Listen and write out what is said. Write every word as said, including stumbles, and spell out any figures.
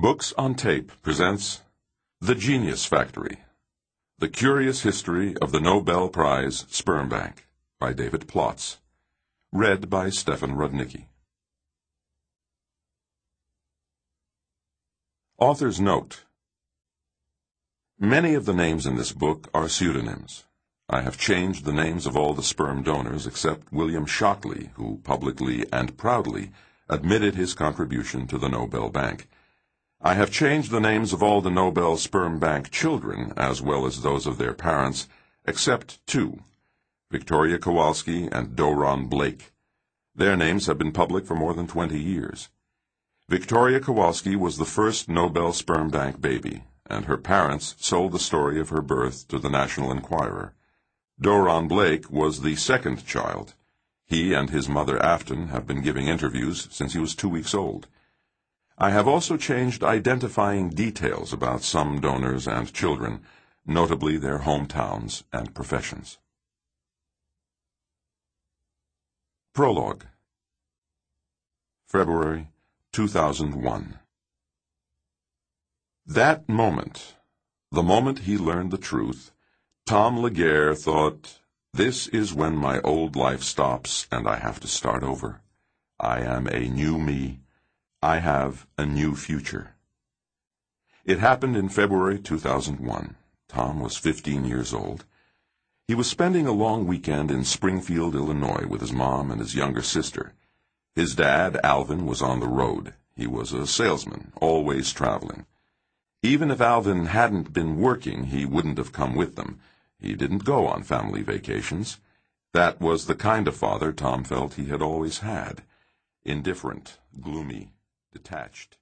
Books on Tape presents The Genius Factory, The Curious History of the Nobel Prize Sperm Bank by David Plotz, read by Stefan Rudnicki. Author's Note: Many of the names in this book are pseudonyms. I have changed the names of all the sperm donors except William Shockley, who publicly and proudly admitted his contribution to the Nobel Bank. I have changed the names of all the Nobel Sperm Bank children, as well as those of their parents, except two, Victoria Kowalski and Doron Blake. Their names have been public for more than twenty years. Victoria Kowalski was the first Nobel Sperm Bank baby, and her parents sold the story of her birth to the National Enquirer. Doron Blake was the second child. He and his mother Afton have been giving interviews since he was two weeks old. I have also changed identifying details about some donors and children, notably their hometowns and professions. Prologue. February two thousand one. That moment, the moment he learned the truth, Tom Laguerre thought, "This is when my old life stops and I have to start over. I am a new me. I have a new future." It happened in February two thousand one. Tom was fifteen years old. He was spending a long weekend in Springfield, Illinois, with his mom and his younger sister. His dad, Alvin, was on the road. He was a salesman, always traveling. Even if Alvin hadn't been working, he wouldn't have come with them. He didn't go on family vacations. That was the kind of father Tom felt he had always had. Indifferent, gloomy, detached.